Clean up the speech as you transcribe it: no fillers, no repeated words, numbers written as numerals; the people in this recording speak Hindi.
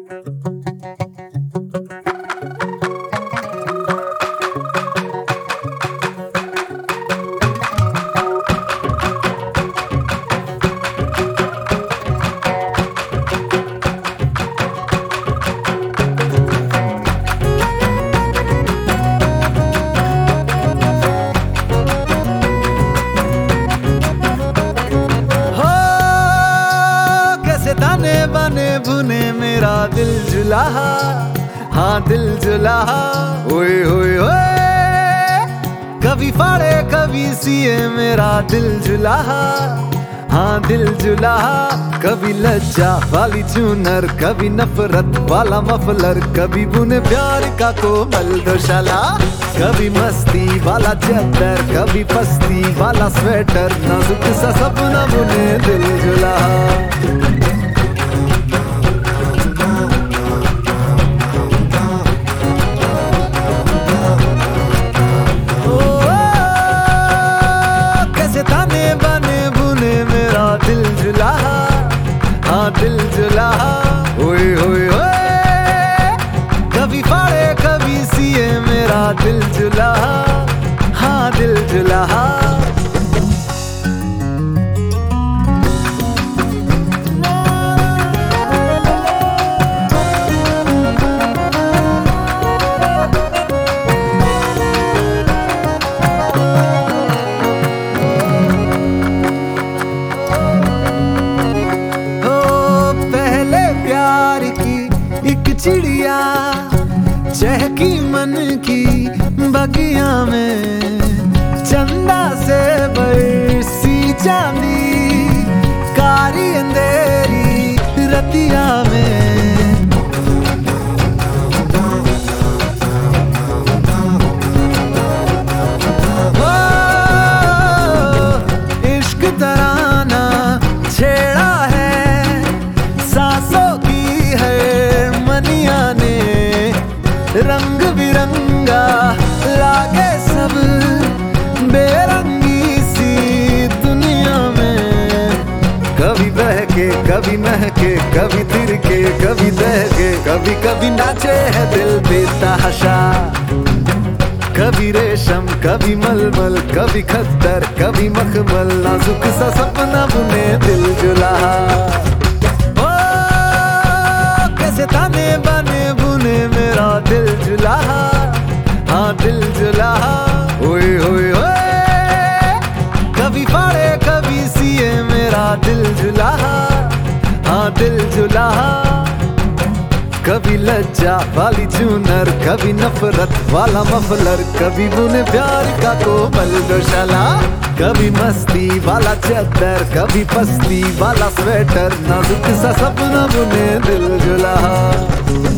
ताने बने बुने मेरा दिल जुलाहा, हाँ दिल जुलाहा। ओए ओए ओए, कभी फाड़े कभी सिए मेरा दिल जुलाहा, हाँ दिल जुलाहा। कभी लज्जा वाली चूनर, कभी नफरत वाला मफलर, कभी बुने प्यार का कोमल दोशाला, कभी मस्ती वाला चद्दर, कभी पस्ती वाला स्वेटर, नाजुक सा सपना बुने दिल जुलाहा। दिल जुलाहा, हाँ दिल जुलाहा। ओए ओए ओए, कभी फाड़े कभी सिए मेरा दिल जुलाहा, हाँ दिल जुलाहा। चिड़िया चहकी मन की बगिया में, चंदा से बरसी चांदी कारी अंधेरी रतिया में। ओ, इश्क तराना छेड़ा है, सांसों की है मनिया ने, रंग बिरंगा लागे सब बेरंगी सी दुनिया में। कभी बहके कभी महके, कभी तिरके कभी दहके, कभी कभी नाचे है दिल बेतहाशा। कभी रेशम कभी मलमल, कभी खद्दर कभी मखमल, नाजुक सा सपना बुने दिल जुलाहा। ताने बने बुने मेरा दिल जुलाहा, हाँ दिल जुलाहा। ओए ओए ओए, कभी फाड़े कभी सिए मेरा दिल जुलाहा, हाँ दिल जुलाहा। कभी लज्जा वाली चूनर, कभी नफरत वाला मफलर, कभी बुने प्यार का कोमल दोशाला, कभी मस्ती वाला चद्दर, कभी पस्ती वाला स्वेटर, नाजुक सा सपना बुने दिल जुलाहा।